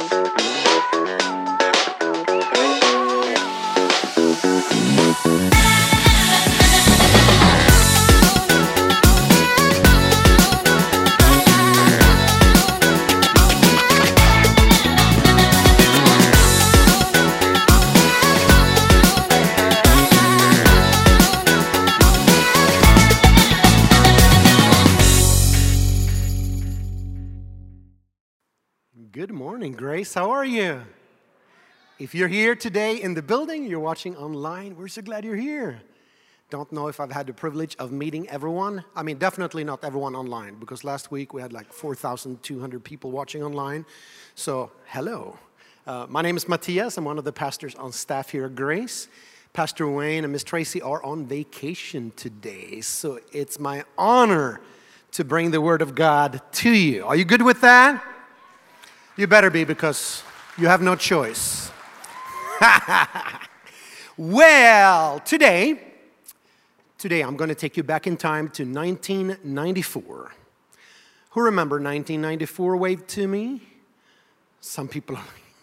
Good morning, Grace. How are you? If you're here today in the building, you're watching online, we're so glad you're here. Don't know if I've had the privilege of meeting everyone. I mean, definitely not everyone online, because last week we had like 4,200 people watching online. So, hello. My name is Matthias. I'm one of the pastors on staff here at Grace. Pastor Wayne and Miss Tracy are on vacation today, so it's my honor to bring the Word of God to you. Are you good with that? You better be, because you have no choice. Well, today I'm going to take you back in time to 1994. Who remember 1994? Wave to me. Some people,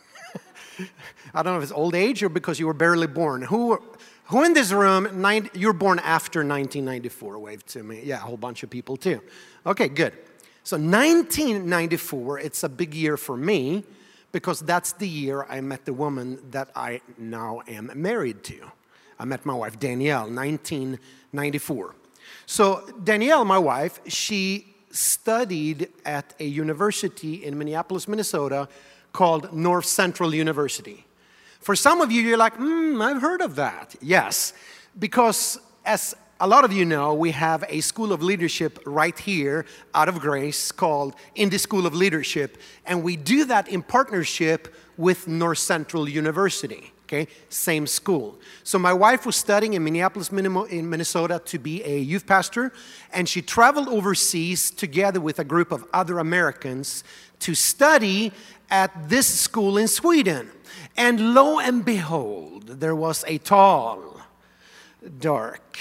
I don't know if it's old age or because you were barely born. Who in this room, you were born after 1994? Wave to me. Yeah, a whole bunch of people too. Okay, good. So 1994, it's a big year for me because that's the year I met the woman that I now am married to. I met my wife, Danielle, 1994. So Danielle, my wife, she studied at a university in Minneapolis, Minnesota called North Central University. For some of you, you're like, I've heard of that. Yes, because as a lot of you know, we have a school of leadership right here out of Grace called Indy School of Leadership, and we do that in partnership with North Central University, okay? Same school. So my wife was studying in Minneapolis, in Minnesota to be a youth pastor, and she traveled overseas together with a group of other Americans to study at this school in Sweden. And lo and behold, there was a tall, dark,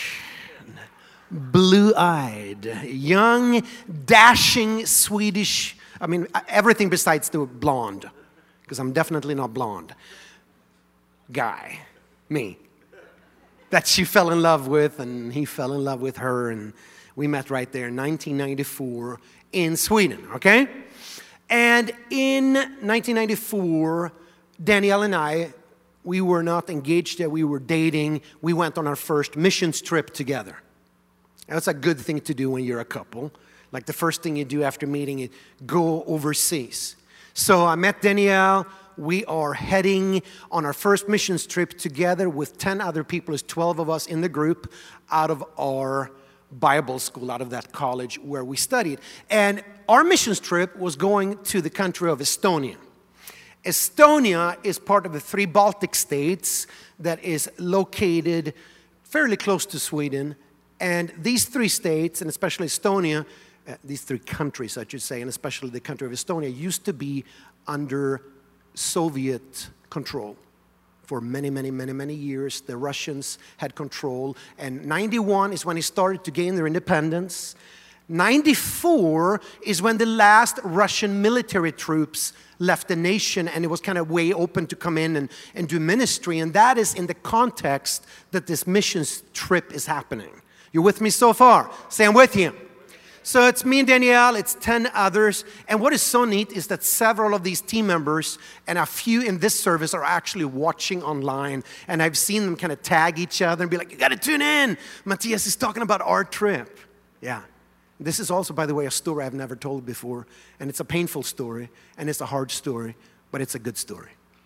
blue-eyed, young, dashing Swedish, everything besides the blonde, because I'm definitely not blonde, guy, me, that she fell in love with, and he fell in love with her, and we met right there in 1994 in Sweden, okay? And in 1994, Danielle and I, we were not engaged yet, we were dating. We went on our first missions trip together. That's a good thing to do when you're a couple. Like the first thing you do after meeting is go overseas. So I met Danielle. We are heading on our first missions trip together with 10 other people. There's 12 of us in the group out of our Bible school, out of that college where we studied. And our missions trip was going to the country of Estonia. Estonia is part of the 3 Baltic states that is located fairly close to Sweden. And these 3 states, and especially Estonia, these 3 countries, I should say, and especially the country of Estonia, used to be under Soviet control. For many, many, many, many years, the Russians had control. And 91 is when they started to gain their independence. 94 is when the last Russian military troops left the nation, and it was kind of way open to come in and do ministry. And that is in the context that this missions trip is happening. You with me so far? Say, I'm with you. So it's me and Danielle, it's 10 others. And what is so neat is that several of these team members and a few in this service are actually watching online. And I've seen them kind of tag each other and be like, you got to tune in. Matthias is talking about our trip. Yeah. This is also, by the way, a story I've never told before. And it's a painful story, and it's a hard story, but it's a good story.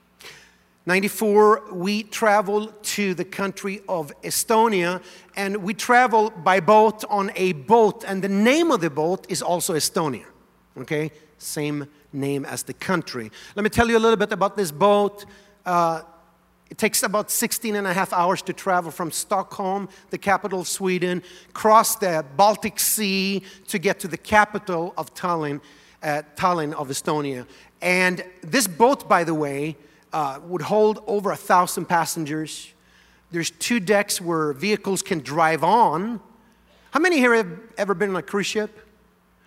94, we traveled to the country of Estonia, and we traveled by boat on a boat, and the name of the boat is also Estonia, okay? Same name as the country. Let me tell you a little bit about this boat. It takes about 16 and a half hours to travel from Stockholm, the capital of Sweden, cross the Baltic Sea to get to the capital of Tallinn of Estonia. And this boat, by the way, would hold over 1,000 passengers. There's 2 decks where vehicles can drive on. How many here have ever been on a cruise ship?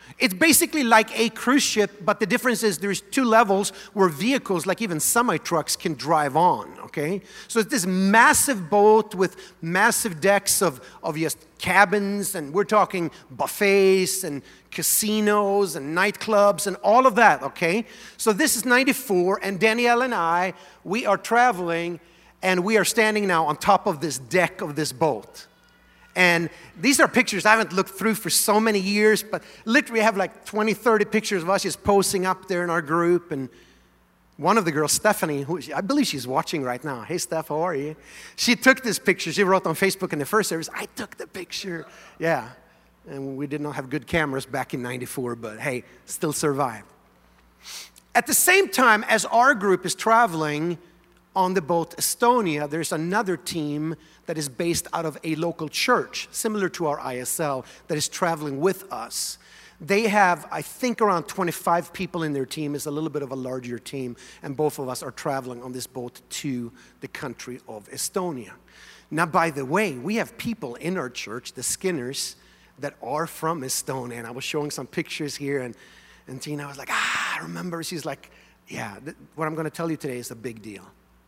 It's basically like a cruise ship, but the difference is there's 2 levels where vehicles, like even semi-trucks, can drive on, okay? So it's this massive boat with massive decks of just cabins, and we're talking buffets and casinos and nightclubs and all of that, okay? So this is 94, and Danielle and I, we are traveling, and we are standing now on top of this deck of this boat. And these are pictures I haven't looked through for so many years, but literally I have like 20, 30 pictures of us just posing up there in our group. And one of the girls, Stephanie, who I believe she's watching right now. Hey, Steph, how are you? She took this picture. She wrote on Facebook in the first service, I took the picture. Yeah, and we did not have good cameras back in 94, but hey, still survived. At the same time as our group is traveling on the boat Estonia, there's another team that is based out of a local church, similar to our ISL, that is traveling with us. They have, I think, around 25 people in their team. It's a little bit of a larger team, and both of us are traveling on this boat to the country of Estonia. Now, by the way, we have people in our church, the Skinners, that are from Estonia, and I was showing some pictures here, and Tina was like, I remember. She's like, yeah, what I'm going to tell you today is a big deal.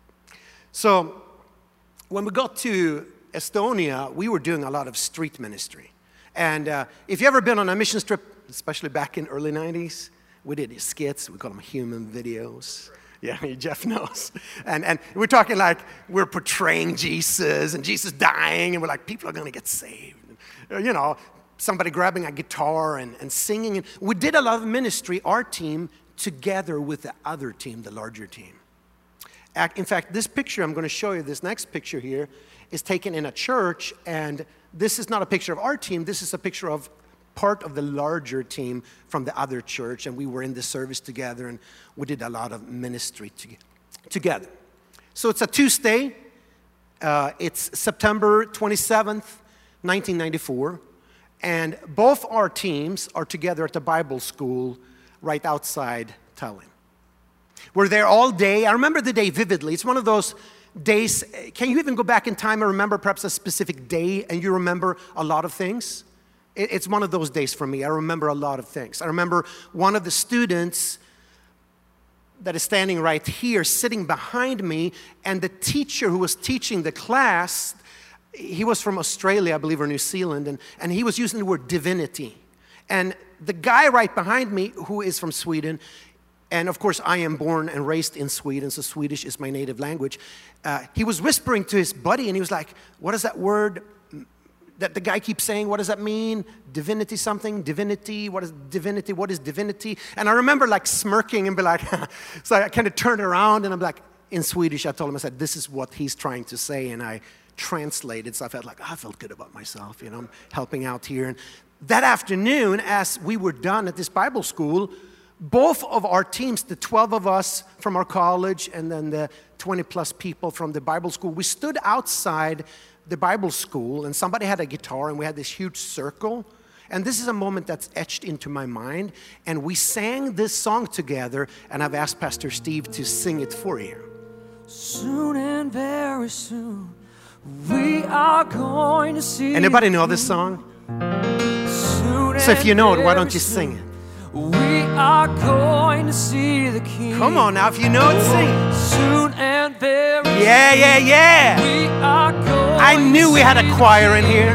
So when we got to Estonia, we were doing a lot of street ministry. And if you've ever been on a mission trip, especially back in early 90s, we did these skits. We call them human videos. Yeah, Jeff knows. And we're talking like we're portraying Jesus and Jesus dying, and we're like, people are going to get saved. You know, somebody grabbing a guitar and singing. And we did a lot of ministry, our team, together with the other team, the larger team. In fact, this picture I'm going to show you, this next picture here, is taken in a church, and this is not a picture of our team. This is a picture of part of the larger team from the other church, and we were in the service together, and we did a lot of ministry together. So it's a Tuesday. It's September 27th, 1994, and both our teams are together at the Bible school right outside Tallinn. We're there all day. I remember the day vividly. It's one of those days. Can you even go back in time and remember perhaps a specific day and you remember a lot of things? It's one of those days for me. I remember a lot of things. I remember one of the students that is standing right here sitting behind me, and the teacher who was teaching the class, he was from Australia, I believe, or New Zealand, and he was using the word divinity. And the guy right behind me, who is from Sweden, and of course, I am born and raised in Sweden, so Swedish is my native language. He was whispering to his buddy, and he was like, what is that word that the guy keeps saying? What does that mean? Divinity something? Divinity? What is divinity? What is divinity? And I remember like smirking and be like, so I kind of turned around, and I'm like, in Swedish, I told him, I said, this is what he's trying to say, and I translated, so I felt like, I felt good about myself, I'm helping out here. And that afternoon, as we were done at this Bible school, both of our teams, the 12 of us from our college and then the 20 plus people from the Bible school, we stood outside the Bible school, and somebody had a guitar, and we had this huge circle. And this is a moment that's etched into my mind. And we sang this song together, and I've asked Pastor Steve to sing it for you. Soon and very soon, we are going to see. Anybody know this song? So if you know it, why don't you sing it? We are going to see the King. Come on now, if you know it, sing it. Soon and very soon. Yeah. We are going I knew we had a choir in here.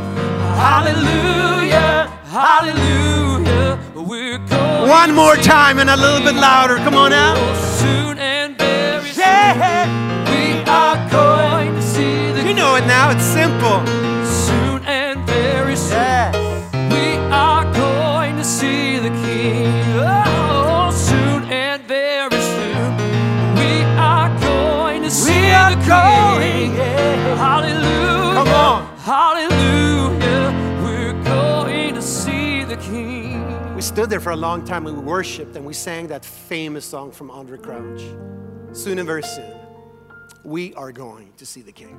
Hallelujah, hallelujah. We're going. One more time and a little bit louder. Come on now. Soon and very soon. We are going to see the King. You know it now. It's simple. Soon and very soon. Yeah. We are going to see the King. Oh, soon and very soon. We are going to see the King. Hallelujah. Come on. Hallelujah. We're going to see the King. We stood there for a long time. We worshiped and we sang that famous song from Andre Crouch. Soon and very soon, we are going to see the King.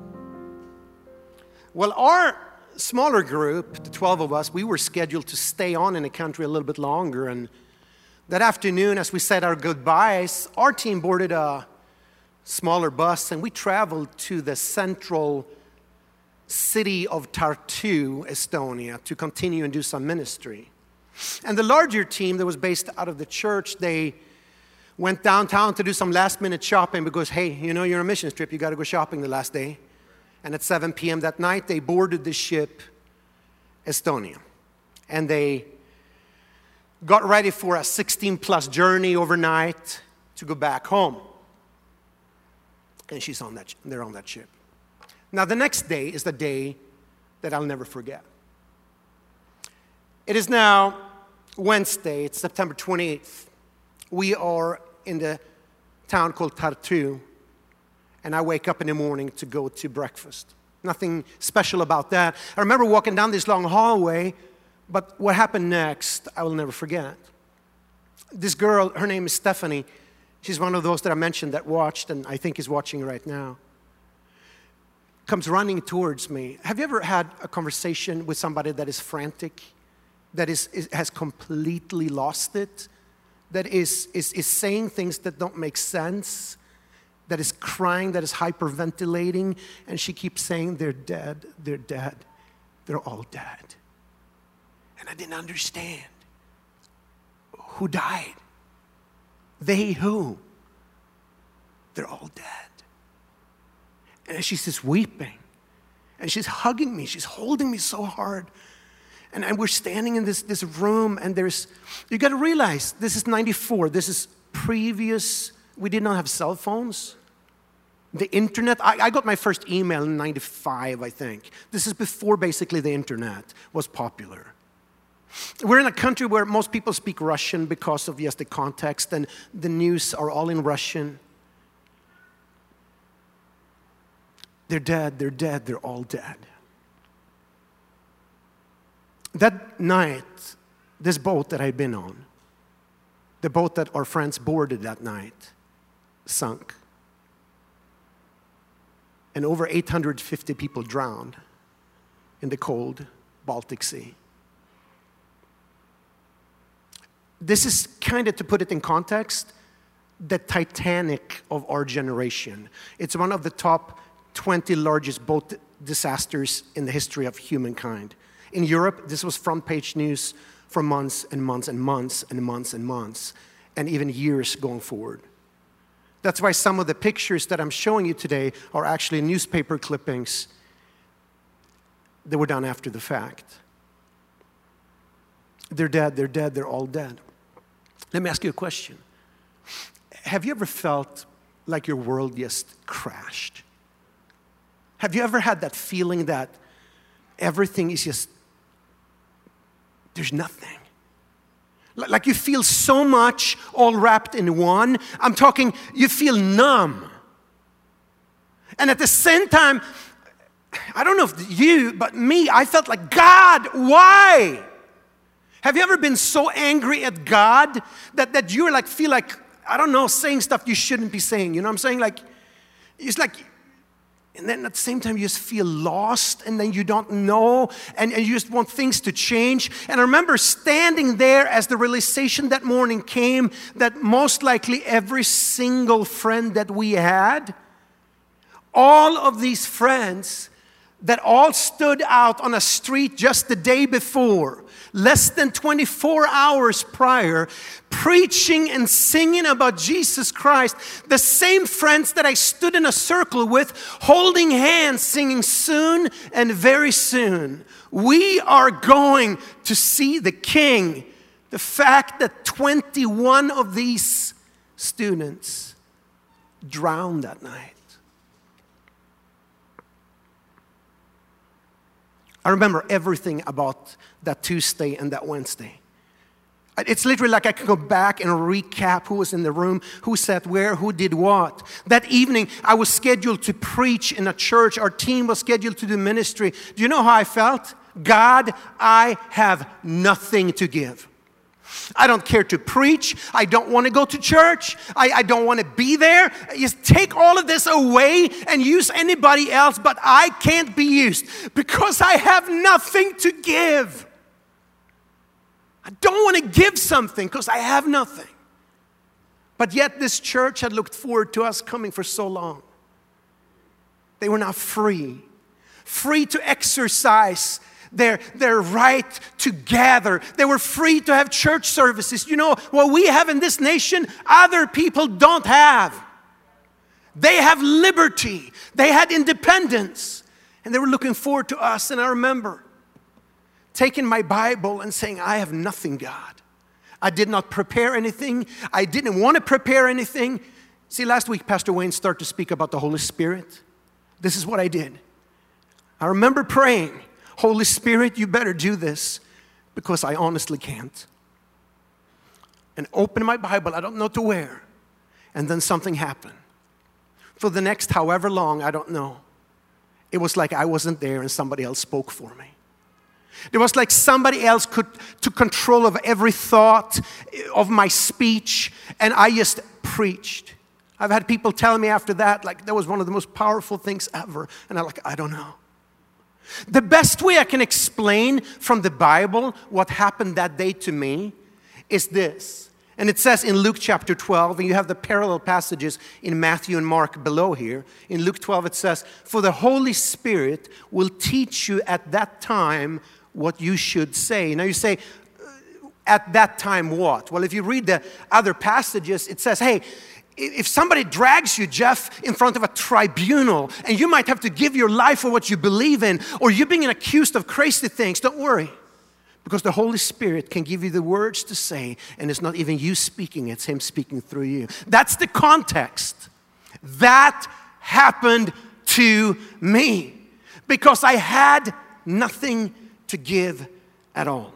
Well, our smaller group, the 12 of us, we were scheduled to stay on in the country a little bit longer. And that afternoon, as we said our goodbyes, our team boarded a smaller bus, and we traveled to the central city of Tartu, Estonia, to continue and do some ministry. And the larger team that was based out of the church, they went downtown to do some last-minute shopping because, hey, you know, you're on a mission trip, you got to go shopping the last day. And at 7 p.m. that night, they boarded the ship Estonia. And they got ready for a 16-plus journey overnight to go back home. And they're on that ship. Now, the next day is the day that I'll never forget. It is now Wednesday, it's September 28th. We are in the town called Tartu, and I wake up in the morning to go to breakfast. Nothing special about that. I remember walking down this long hallway, but what happened next, I will never forget. This girl, her name is Stephanie. She's one of those that I mentioned that watched, and I think is watching right now. Comes running towards me. Have you ever had a conversation with somebody that is frantic, that has completely lost it, that is saying things that don't make sense, that is crying, that is hyperventilating, and she keeps saying, they're dead, they're all dead. And I didn't understand. Who died? They who? They're all dead. And she's just weeping. And she's hugging me. She's holding me so hard. And we're standing in this room, and you got to realize, this is 94. This is previous, we did not have cell phones. The internet, I got my first email in 95, I think. This is before basically the internet was popular. We're in a country where most people speak Russian because of, yes, the context, and the news are all in Russian. They're dead, they're all dead. That night, this boat that I'd been on, the boat that our friends boarded that night, sunk. And over 850 people drowned in the cold Baltic Sea. This is kind of, to put it in context, the Titanic of our generation. It's one of the top 20 largest boat disasters in the history of humankind. In Europe, this was front page news for months and months and months and months and months, and even years going forward. That's why some of the pictures that I'm showing you today are actually newspaper clippings that were done after the fact. They're dead, they're all dead. Let me ask you a question. Have you ever felt like your world just crashed? Have you ever had that feeling that everything is just, there's nothing? Like you feel so much all wrapped in one. I'm talking, you feel numb. And at the same time, I don't know if you, but me, I felt like, God, why? Have you ever been so angry at God that you like feel like, I don't know, saying stuff you shouldn't be saying? You know what I'm saying? Like, it's like, and then at the same time you just feel lost, and then you don't know, and you just want things to change. And I remember standing there as the realization that morning came that most likely every single friend that we had, all of these friends that all stood out on a street just the day before, less than 24 hours prior, preaching and singing about Jesus Christ, the same friends that I stood in a circle with, holding hands, singing soon and very soon, we are going to see the King. The fact that 21 of these students drowned that night. I remember everything about that Tuesday and that Wednesday. It's literally like I could go back and recap who was in the room, who sat where, who did what. That evening, I was scheduled to preach in a church. Our team was scheduled to do ministry. Do you know how I felt? God, I have nothing to give. I don't care to preach. I don't want to go to church. I don't want to be there. Just take all of this away and use anybody else, but I can't be used because I have nothing to give. I don't want to give something because I have nothing. But yet this church had looked forward to us coming for so long. They were now free to exercise their right to gather. They were free to have church services. You know, what we have in this nation, other people don't have. They have liberty. They had independence. And they were looking forward to us. And I remember taking my Bible and saying, I have nothing, God. I did not prepare anything. I didn't want to prepare anything. See, last week, Pastor Wayne started to speak about the Holy Spirit. This is what I did. I remember praying, Holy Spirit, you better do this because I honestly can't. And open my Bible, I don't know to where. And then something happened. For the next however long, I don't know. It was like I wasn't there and somebody else spoke for me. It was like somebody else took control of every thought of my speech, and I just preached. I've had people tell me after that, like, that was one of the most powerful things ever. And I'm like, I don't know. The best way I can explain from the Bible what happened that day to me is this. And it says in Luke chapter 12, and you have the parallel passages in Matthew and Mark below here. In Luke 12 it says, for the Holy Spirit will teach you at that time what you should say. Now you say, at that time what? Well, if you read the other passages, it says, hey, if somebody drags you, Jeff, in front of a tribunal, and you might have to give your life for what you believe in, or you're being accused of crazy things, don't worry. Because the Holy Spirit can give you the words to say, and it's not even you speaking, it's Him speaking through you. That's the context. That happened to me because I had nothing to give at all.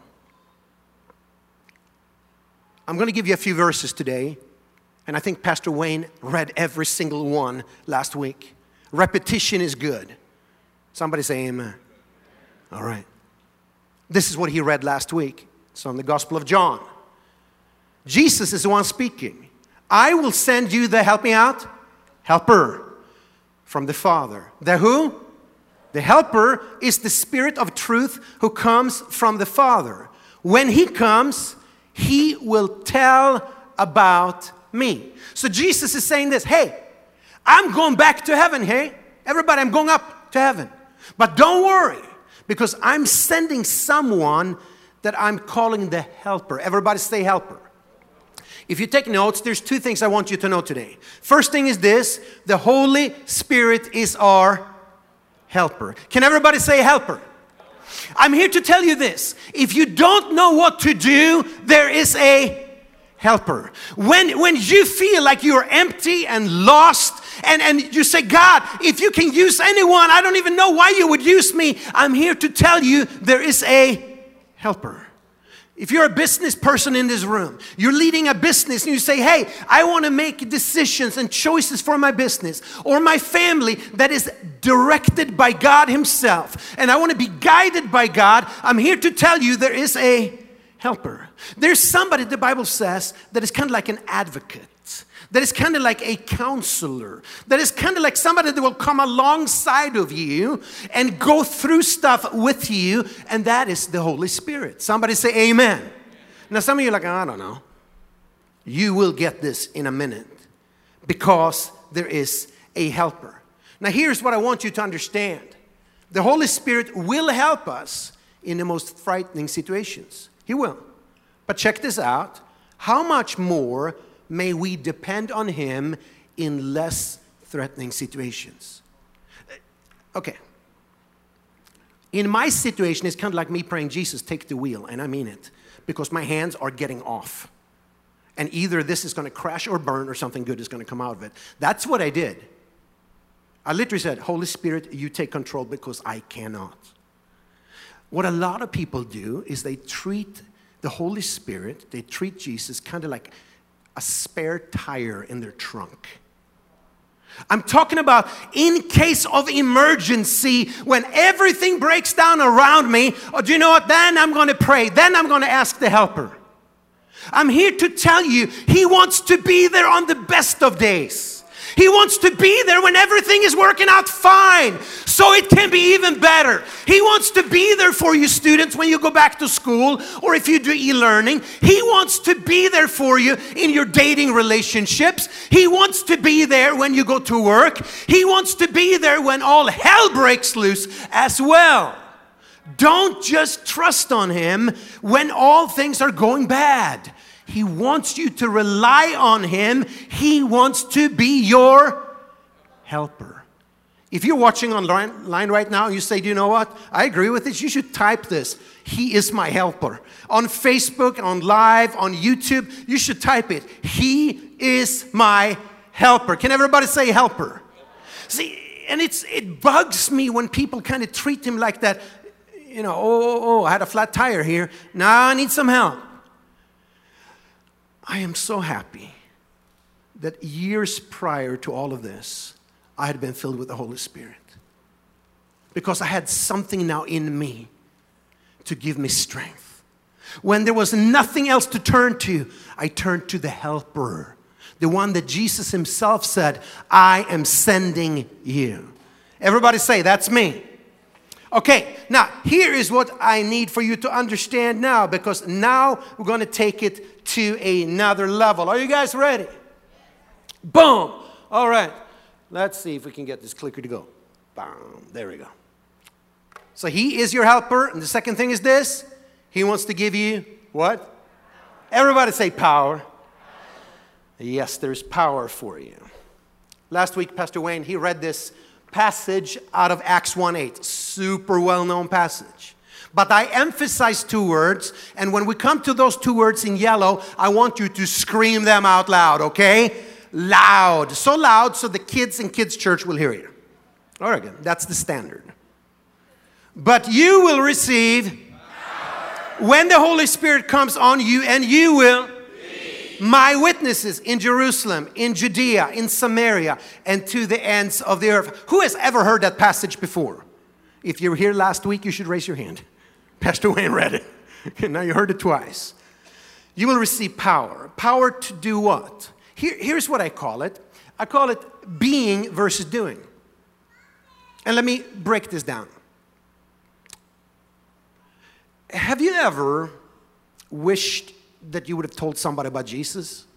I'm going to give you a few verses today, and I think Pastor Wayne read every single one last week. Repetition is good. Somebody say amen. All right. This is what he read last week. It's on the Gospel of John. Jesus is the one speaking. I will send you the, help me out, helper from the Father. The who? The helper is the Spirit of truth who comes from the Father. When He comes, He will tell about me. So Jesus is saying this, hey, I'm going back to heaven, hey? Everybody, I'm going up to heaven. But don't worry, because I'm sending someone that I'm calling the helper. Everybody say helper. If you take notes, there's two things I want you to know today. First thing is this, the Holy Spirit is our helper. Can everybody say helper? I'm here to tell you this. If you don't know what to do, there is a helper. When you feel like you're empty and lost, and you say, God, if you can use anyone, I don't even know why you would use me. I'm here to tell you there is a helper. If you're a business person in this room, you're leading a business and you say, hey, I want to make decisions and choices for my business or my family that is directed by God Himself, and I want to be guided by God, I'm here to tell you there is a helper. There's somebody, the Bible says, that is kind of like an advocate. That is kind of like a counselor. That is kind of like somebody that will come alongside of you and go through stuff with you. And that is the Holy Spirit. Somebody say amen. Now some of you are like, I don't know. You will get this in a minute. Because there is a helper. Now here's what I want you to understand. The Holy Spirit will help us in the most frightening situations. He will. But check this out. How much more may we depend on Him in less threatening situations? Okay. In my situation, it's kind of like me praying, Jesus, take the wheel. And I mean it. Because my hands are getting off. And either this is going to crash or burn or something good is going to come out of it. That's what I did. I literally said, Holy Spirit, you take control because I cannot. What a lot of people do is they treat the Holy Spirit, they treat Jesus kind of like a spare tire in their trunk. I'm talking about in case of emergency, when everything breaks down around me, oh, do you know what? Then I'm going to pray. Then I'm going to ask the helper. I'm here to tell you, He wants to be there on the best of days. He wants to be there when everything is working out fine, so it can be even better. He wants to be there for you students when you go back to school or if you do e-learning. He wants to be there for you in your dating relationships. He wants to be there when you go to work. He wants to be there when all hell breaks loose as well. Don't just trust on Him when all things are going bad. He wants you to rely on Him. He wants to be your helper. If you're watching online right now, you say, do you know what? I agree with this. You should type this. He is my helper. On Facebook, on live, on YouTube, you should type it. He is my helper. Can everybody say helper? See, and it bugs me when people kind of treat Him like that. You know, oh, I had a flat tire here. Now I need some help. I am so happy that years prior to all of this, I had been filled with the Holy Spirit. Because I had something now in me to give me strength. When there was nothing else to turn to, I turned to the helper. The one that Jesus Himself said, I am sending you. Everybody say, that's me. Okay, now here is what I need for you to understand now, because now we're going to take it to another level. Are you guys ready? Boom. All right. Let's see if we can get this clicker to go. Boom. There we go. So He is your helper. And the second thing is this. He wants to give you what? Everybody say power. Yes, there's power for you. Last week, Pastor Wayne, he read this passage out of Acts 1:8. Super well-known passage. But I emphasize two words, and when we come to those two words in yellow, I want you to scream them out loud, okay? Loud. So loud so the kids in kids' church will hear you. All right, good. That's the standard. But you will receive when the Holy Spirit comes on you, and you will my witnesses in Jerusalem, in Judea, in Samaria, and to the ends of the earth. Who has ever heard that passage before? If you were here last week, you should raise your hand. Pastor Wayne read it. Now you heard it twice. You will receive power. Power to do what? Here's what I call it. I call it being versus doing. And let me break this down. Have you ever wished that you would have told somebody about Jesus?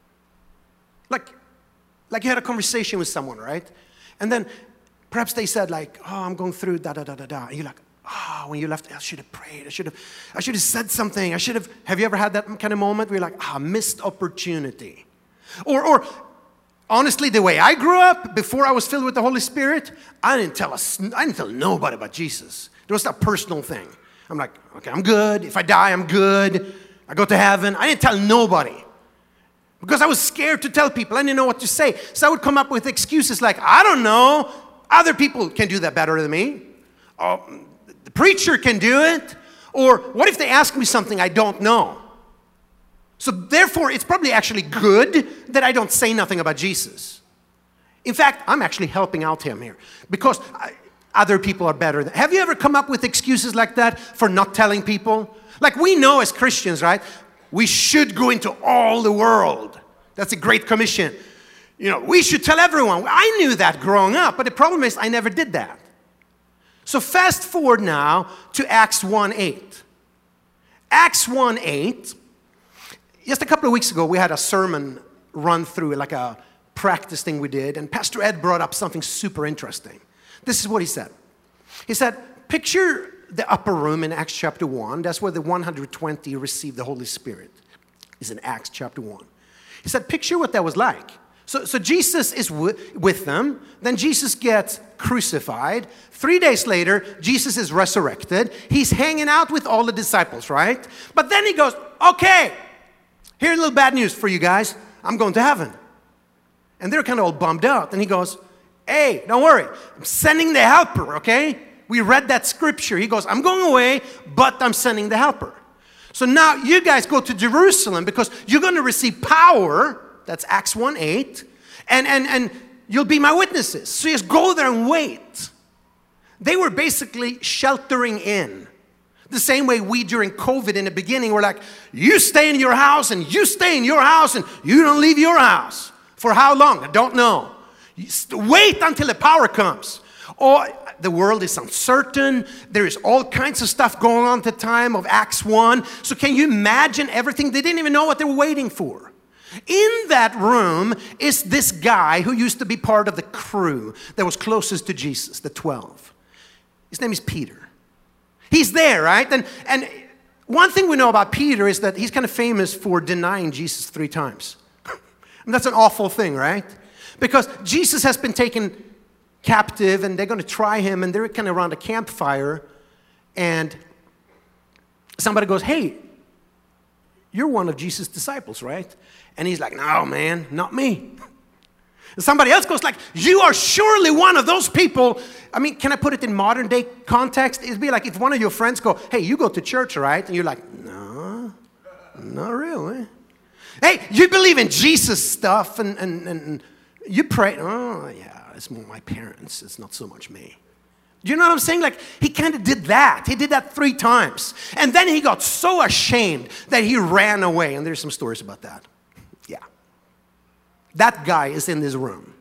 Like you had a conversation with someone, right? And then perhaps they said like, oh, I'm going through da-da-da-da-da. And you're like, oh, when you left, I should have prayed. I should have said something. Have you ever had that kind of moment where you're like, missed opportunity? Or honestly, the way I grew up, before I was filled with the Holy Spirit, I didn't tell nobody about Jesus. It was that personal thing. I'm like, okay, I'm good. If I die, I'm good. I go to heaven. I didn't tell nobody because I was scared to tell people. I didn't know what to say. So I would come up with excuses like, I don't know. Other people can do that better than me. The preacher can do it. Or what if they ask me something I don't know? So therefore, it's probably actually good that I don't say nothing about Jesus. In fact, I'm actually helping out Him here because other people are better. Have you ever come up with excuses like that for not telling people? Like we know as Christians, right? We should go into all the world. That's a great commission. You know, we should tell everyone. I knew that growing up, but the problem is I never did that. So fast forward now to Acts 1:8. Acts 1:8. Just a couple of weeks ago, we had a sermon run through, like a practice thing we did, and Pastor Ed brought up something super interesting. This is what he said. He said, picture the upper room in Acts chapter 1. That's where the 120 received the Holy Spirit. It's in Acts chapter 1. He said, picture what that was like. So Jesus is with them. Then Jesus gets crucified. 3 days later, Jesus is resurrected. He's hanging out with all the disciples, right? But then he goes, okay, here's a little bad news for you guys. I'm going to heaven. And they're kind of all bummed out. And he goes, hey, don't worry. I'm sending the helper, okay? We read that scripture. He goes, I'm going away, but I'm sending the helper. So now you guys go to Jerusalem because you're going to receive power. That's Acts 1:8. And you'll be my witnesses. So you just go there and wait. They were basically sheltering in. The same way we during COVID in the beginning were like, you stay in your house and you stay in your house and you don't leave your house. For how long? I don't know. Wait until the power comes. Or the world is uncertain. There is all kinds of stuff going on at the time of Acts 1. So can you imagine everything? They didn't even know what they were waiting for. In that room is this guy who used to be part of the crew that was closest to Jesus, the 12. His name is Peter. He's there, right? And one thing we know about Peter is that he's kind of famous for denying Jesus 3 times. And that's an awful thing, right? Because Jesus has been taken captive and they're going to try him and they're kind of around a campfire and somebody goes, hey, you're one of Jesus' disciples, right? And he's like, no, man, not me. And somebody else goes like, you are surely one of those people. I mean, can I put it in modern day context? It'd be like if one of your friends go, hey, you go to church, right? And you're like, no, not really. Hey, you believe in Jesus stuff and you pray. Oh, yeah, it's more my parents. It's not so much me. Do you know what I'm saying? Like, he kind of did that. He did that 3 times. And then he got so ashamed that he ran away. And there's some stories about that. Yeah. That guy is in this room.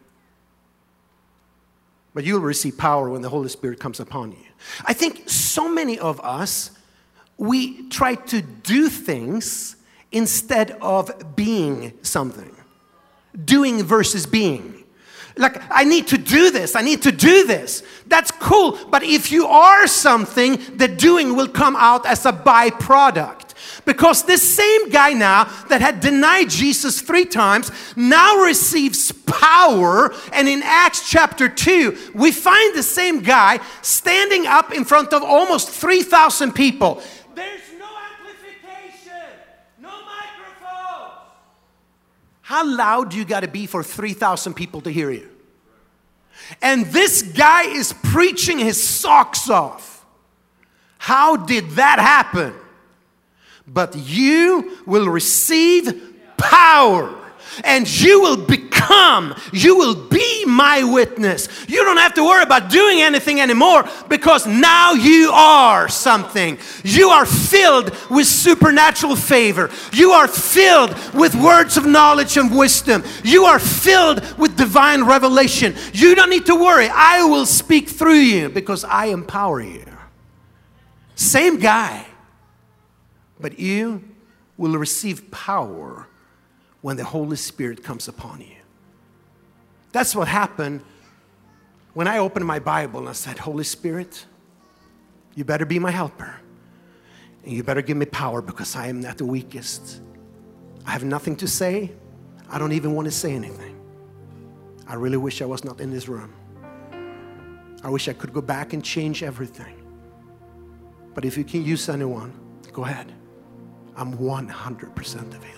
But you'll receive power when the Holy Spirit comes upon you. I think so many of us, we try to do things instead of being something. Doing versus being. Like, I need to do this. I need to do this. That's cool. But if you are something, the doing will come out as a byproduct. Because this same guy now that had denied Jesus 3 times now receives power. And in Acts chapter 2, we find the same guy standing up in front of almost 3,000 people. There's no amplification, no microphones. How loud do you got to be for 3,000 people to hear you? And this guy is preaching his socks off. How did that happen? But you will receive power. And you will be my witness. You don't have to worry about doing anything anymore because now you are something. You are filled with supernatural favor. You are filled with words of knowledge and wisdom. You are filled with divine revelation. You don't need to worry. I will speak through you because I empower you. Same guy. But you will receive power when the Holy Spirit comes upon you. That's what happened when I opened my Bible and I said, Holy Spirit, you better be my helper. And you better give me power because I am at the weakest. I have nothing to say. I don't even want to say anything. I really wish I was not in this room. I wish I could go back and change everything. But if you can use anyone, go ahead. I'm 100% available.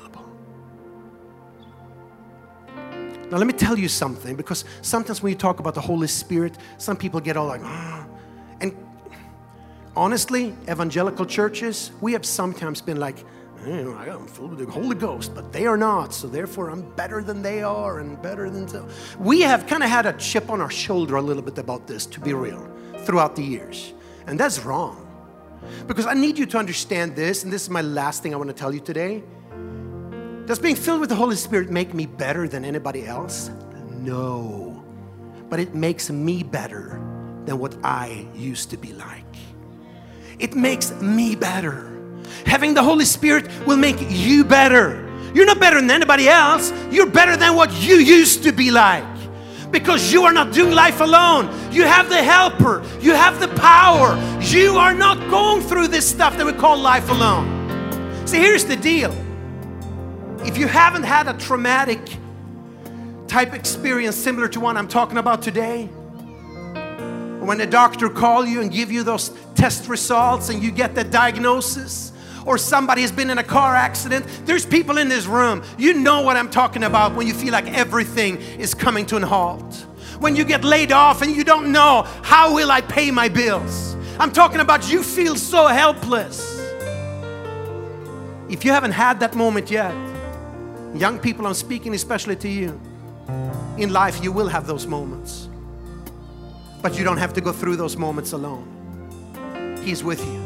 Now let me tell you something, because sometimes when you talk about the Holy Spirit, some people get all like, oh. And honestly, evangelical churches, we have sometimes been like, I'm full of the Holy Ghost, but they are not, so therefore I'm better than they are and better than so. We have kind of had a chip on our shoulder a little bit about this, to be real, throughout the years. And that's wrong. Because I need you to understand this, and this is my last thing I want to tell you today. Does being filled with the Holy Spirit make me better than anybody else? No. But it makes me better than what I used to be like. It makes me better. Having the Holy Spirit will make you better. You're not better than anybody else. You're better than what you used to be like. Because you are not doing life alone. You have the helper. You have the power. You are not going through this stuff that we call life alone. See, here's the deal. If you haven't had a traumatic type experience similar to one I'm talking about today, when the doctor calls you and give you those test results and you get the diagnosis, or somebody has been in a car accident, there's people in this room, you know what I'm talking about when you feel like everything is coming to a halt. When you get laid off and you don't know, how will I pay my bills? I'm talking about you feel so helpless. If you haven't had that moment yet, young people, I'm speaking especially to you. In life, you will have those moments. But you don't have to go through those moments alone. He's with you.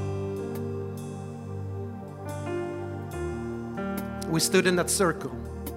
We stood in that circle.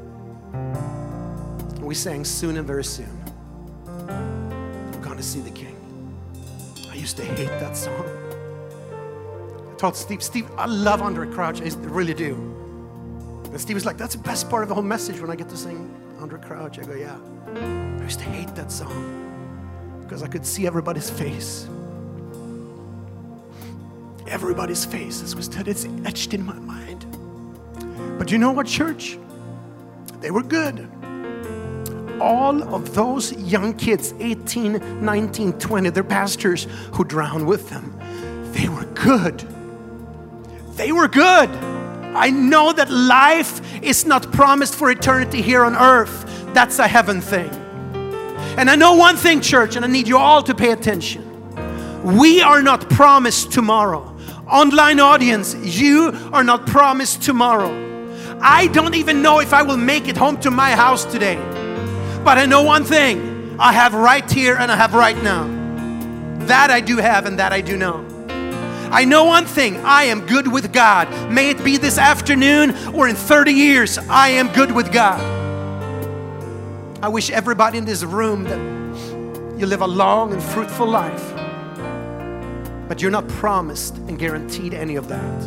We sang soon and very soon. We're going to see the King. I used to hate that song. I told Steve, I love Andre Crouch. I really do. And Steve was like, that's the best part of the whole message when I get to sing Andre Crouch. I go, yeah. I used to hate that song because I could see everybody's face. Everybody's faces was dead. It's etched in my mind. But you know what, church? They were good. All of those young kids, 18, 19, 20, their pastors who drowned with them, they were good. They were good. I know that life is not promised for eternity here on earth. That's a heaven thing. And I know one thing, church, and I need you all to pay attention. We are not promised tomorrow. Online audience, you are not promised tomorrow. I don't even know if I will make it home to my house today. But I know one thing. I have right here and I have right now. That I do have and that I do know. I know one thing. I am good with God. May it be this afternoon or in 30 years, I am good with God. I wish everybody in this room that you live a long and fruitful life. But you're not promised and guaranteed any of that.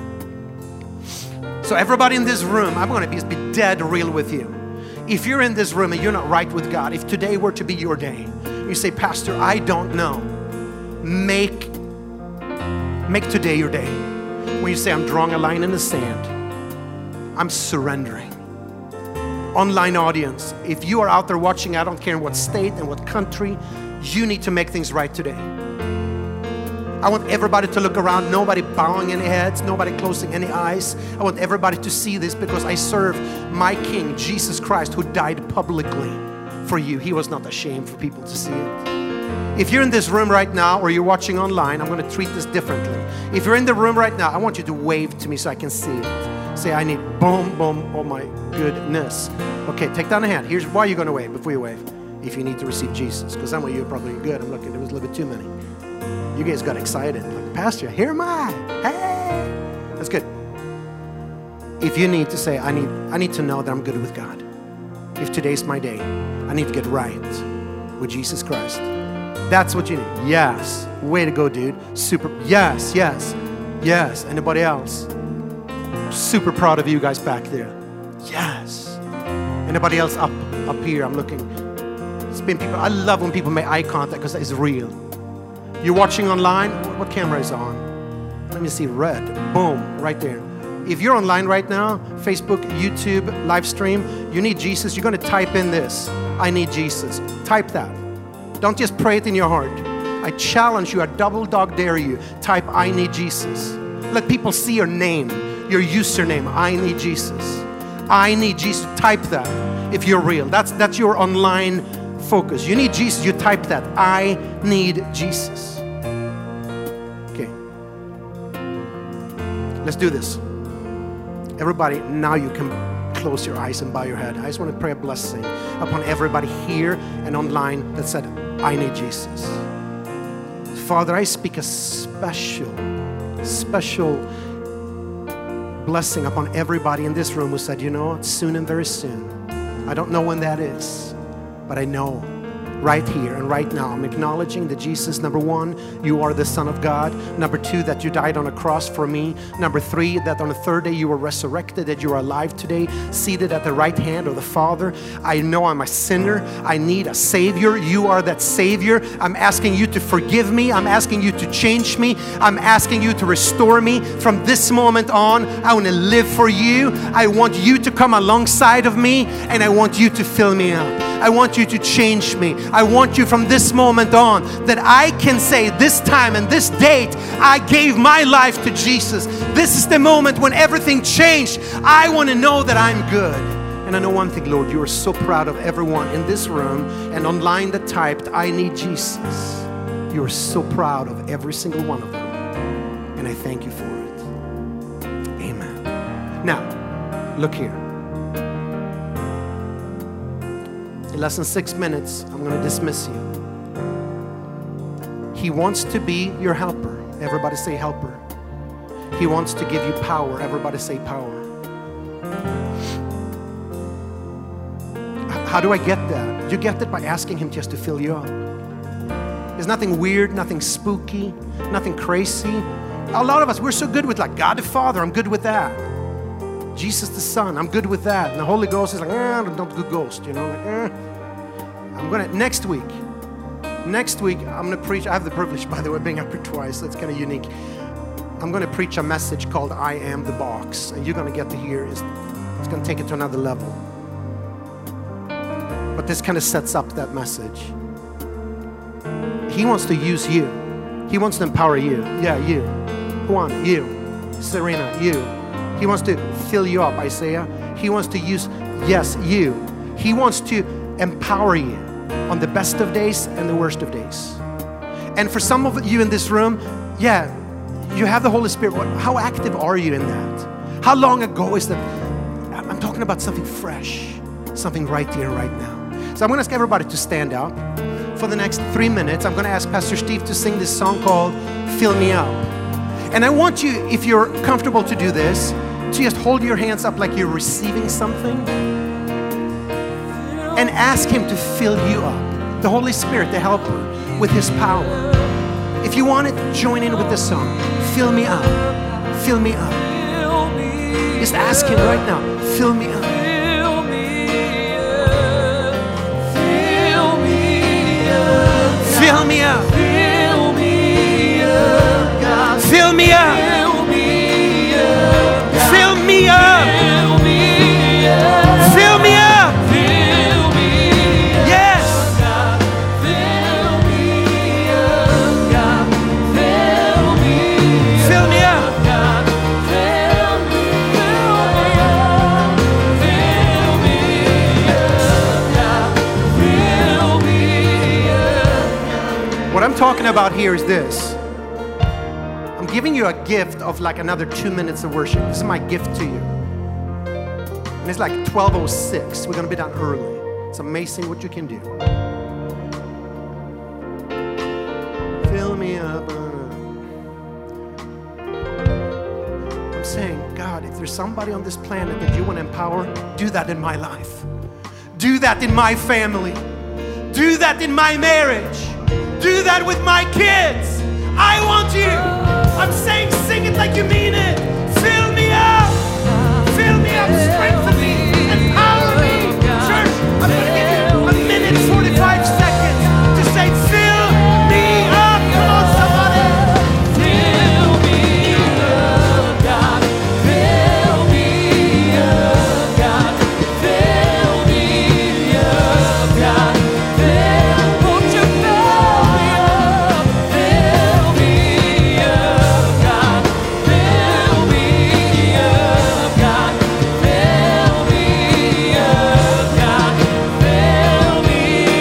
So everybody in this room, I'm going to be dead real with you. If you're in this room and you're not right with God, if today were to be your day, you say, Pastor, I don't know. Make today your day. When you say, I'm drawing a line in the sand, I'm surrendering. Online audience, if you are out there watching, I don't care in what state and what country, you need to make things right today. I want everybody to look around, nobody bowing any heads, nobody closing any eyes. I want everybody to see this because I serve my King, Jesus Christ, who died publicly for you. He was not ashamed for people to see it. If you're in this room right now or you're watching online, I'm going to treat this differently. If you're in the room right now, I want you to wave to me so I can see it. Say, I need boom, boom, oh my goodness. Okay, take down a hand. Here's why you're going to wave before you wave. If you need to receive Jesus, because some of you are probably good. I'm looking, there was a little bit too many. You guys got excited. Like, Pastor, here am I. Hey, that's good. If you need to say, I need to know that I'm good with God. If today's my day, I need to get right with Jesus Christ. That's what you need. Yes. Way to go, dude. Super. Yes, yes, yes. Anybody else? Super proud of you guys back there. Yes. Anybody else up here? I'm looking. It's been people. I love when people make eye contact because it's real. You're watching online. What camera is on? Let me see. Red. Boom. Right there. If you're online right now, Facebook, YouTube, live stream, you need Jesus. You're going to type in this. I need Jesus. Type that. Don't just pray it in your heart. I challenge you. I double dog dare you. Type I need Jesus. Let people see your name, your username. I need Jesus. I need Jesus. Type that if you're real. That's your online focus. You need Jesus. You type that. I need Jesus. Okay. Let's do this. Everybody, now you can close your eyes and bow your head. I just want to pray a blessing upon everybody here and online that said, I need Jesus. Father, I speak a special blessing upon everybody in this room who said, you know, soon and very soon. I don't know when that is, but I know right here and right now, I'm acknowledging that Jesus, number one, you are the Son of God. Number two, that you died on a cross for me. Number three, that on the third day you were resurrected, that you are alive today, seated at the right hand of the Father. I know I'm a sinner. I need a Savior. You are that Savior. I'm asking you to forgive me. I'm asking you to change me. I'm asking you to restore me. From this moment on, I want to live for you. I want you to come alongside of me, and I want you to fill me up. I want you to change me. I want you from this moment on that I can say this time and this date, I gave my life to Jesus. This is the moment when everything changed. I want to know that I'm good. And I know one thing, Lord, you are so proud of everyone in this room and online that typed, I need Jesus. You are so proud of every single one of them. And I thank you for it. Amen. Now, look here. In less than 6 minutes, I'm going to dismiss you. He wants to be your helper. Everybody say helper. He wants to give you power. Everybody say power. How do I get that? You get that by asking Him just to fill you up. There's nothing weird, nothing spooky, nothing crazy. A lot of us, we're so good with like God the Father, I'm good with that. Jesus the Son, I'm good with that. And the Holy Ghost is like, don't do ghost, you know. Like, I'm gonna, next week, I'm gonna preach. I have the privilege, by the way, of being up here twice. That's kind of unique. I'm going to preach a message called I Am the Box, and you're going to get to hear it's going to take it to another level. But this kind of sets up that message. He wants to use you. He wants to empower you. Yeah, you. Juan, you. Serena, you. He wants to fill you up, Isaiah. He wants to use, yes, you. He wants to empower you on the best of days and the worst of days. And for some of you in this room, yeah, you have the Holy Spirit. How active are you in that? How long ago is that? I'm talking about something fresh, something right here, right now. So I'm going to ask everybody to stand up. For the next 3 minutes, I'm going to ask Pastor Steve to sing this song called Fill Me Up. And I want you, if you're comfortable to do this, to just hold your hands up like you're receiving something and ask Him to fill you up. The Holy Spirit, the helper, with His power. If you want to join in with this song, fill me up, fill me up. Just ask Him right now, fill me up. Fill me up. Fill me up, God. Fill me up. Fill me up. Fill me up. Fill me up. Yes. Fill me up, God. Fill me up. Fill me up, God. Fill me up. Fill me up, God. Fill me up. What I'm talking about here is this. I'm giving you a gift of like another 2 minutes of worship. This is my gift to you. And it's like 12:06. We're going to be done early. It's amazing what you can do. Fill me up. I'm saying, God, if there's somebody on this planet that you want to empower, do that in my life. Do that in my family. Do that in my marriage. Do that with my kids. I want you. I'm saying, sing it like you mean it. Fill me up. Fill me up. Strengthen me. Empower me. Church, I'm going to give you a minute, 45 seconds to say, fill me up. Come on, somebody. Fill me up, God. Fill me up, God. Fill me up, God. Won't you fill me up? Fill me up, God. Fill me up, God. Fill me up, God. Fill me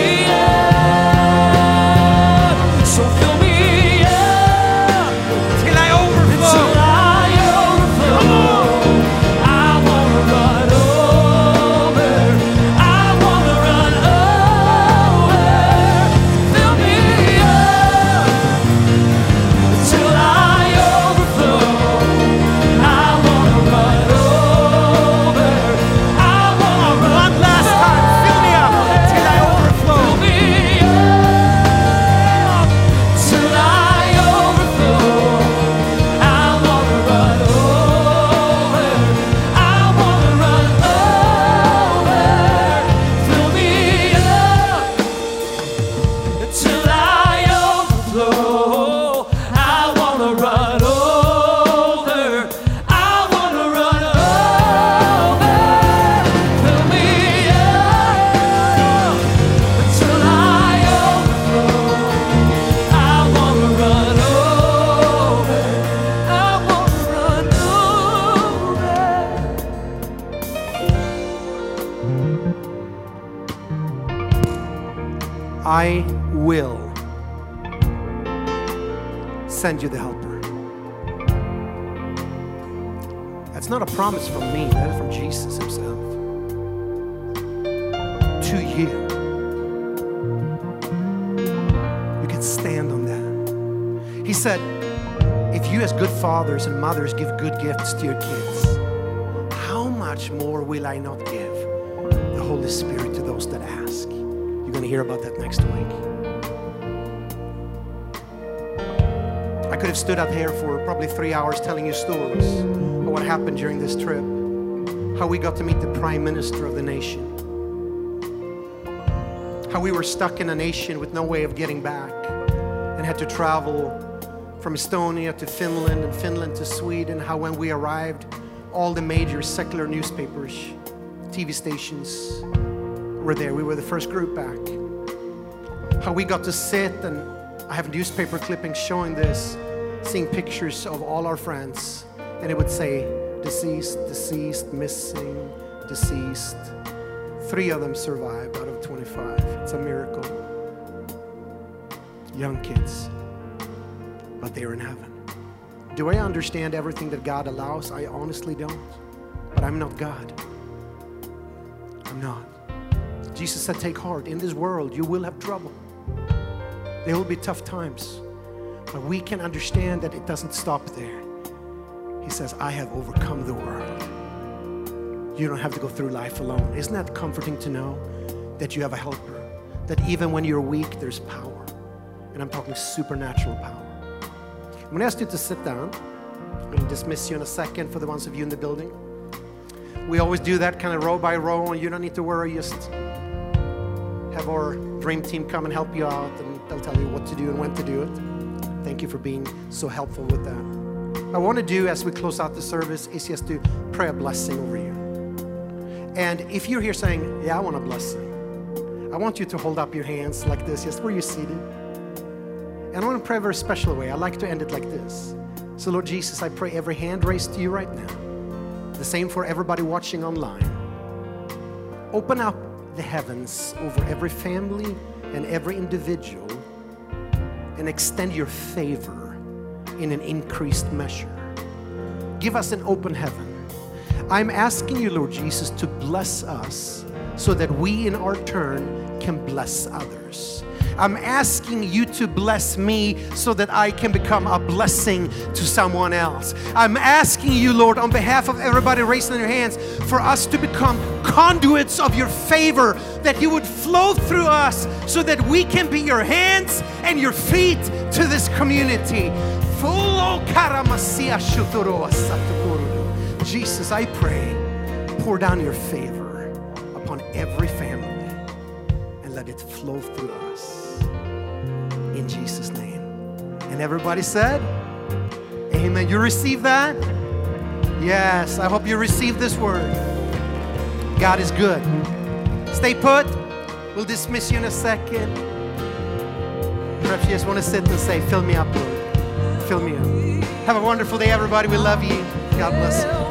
up. So fill me up till I overflow. Till I overflow. I wanna run over. I wanna run over. Fill me up till I overflow. I wanna run over. I wanna run. One last time, fill me up till I overflow. Fill me up till I overflow. I wanna run over. I wanna run over. Fill me up till I overflow. I wanna run over. I wanna run over. Fill me up till I overflow. I wanna run over. I wanna run over. I will send you the helper. That's not a promise from me, that is from Jesus Himself. To you. You can stand on that. He said, if you as good fathers and mothers give good gifts to your kids, how much more will I not give the Holy Spirit to those that ask? You're going to hear about that next week. I could have stood out here for probably 3 hours telling you stories of what happened during this trip, how we got to meet the Prime Minister of the nation, how we were stuck in a nation with no way of getting back and had to travel from Estonia to Finland and Finland to Sweden, how when we arrived, all the major secular newspapers, TV stations were there. We were the first group back. How we got to sit, and I have newspaper clippings showing this, seeing pictures of all our friends, and it would say, deceased, deceased, missing, deceased. 3 of them survived out of 25. It's a miracle. Young kids, but they're in heaven. Do I understand everything that God allows? I honestly don't. But I'm not God. I'm not. Jesus said, take heart. In this world, you will have trouble. There will be tough times. But we can understand that it doesn't stop there. He says, I have overcome the world. You don't have to go through life alone. Isn't that comforting to know that you have a helper? That even when you're weak, there's power. And I'm talking supernatural power. I'm going to ask you to sit down. I'm going to dismiss you in a second for the ones of you in the building. We always do that kind of row by row, and you don't need to worry. Just have our dream team come and help you out, and they'll tell you what to do and when to do it. Thank you for being so helpful with that. What I want to do as we close out the service is just to pray a blessing over you. And if you're here saying, yeah, I want a blessing, I want you to hold up your hands like this, just where you're seated. And I want to pray a very special way. I like to end it like this. So Lord Jesus, I pray every hand raised to you right now. The same for everybody watching online. Open up the heavens over every family and every individual and extend your favor in an increased measure. Give us an open heaven. I'm asking you, Lord Jesus, to bless us so that we in our turn can bless others. I'm asking you to bless me so that I can become a blessing to someone else. I'm asking you, Lord, on behalf of everybody raising their hands, for us to become conduits of your favor, that you would flow through us so that we can be your hands and your feet to this community. Jesus, I pray, pour down your favor upon every family and let it flow through us. In Jesus' name. And everybody said, amen. You receive that? Yes, I hope you receive this word. God is good. Stay put. We'll dismiss you in a second. Perhaps you just want to sit and say, fill me up, Lord. Fill me up. Have a wonderful day, everybody. We love you. God bless you.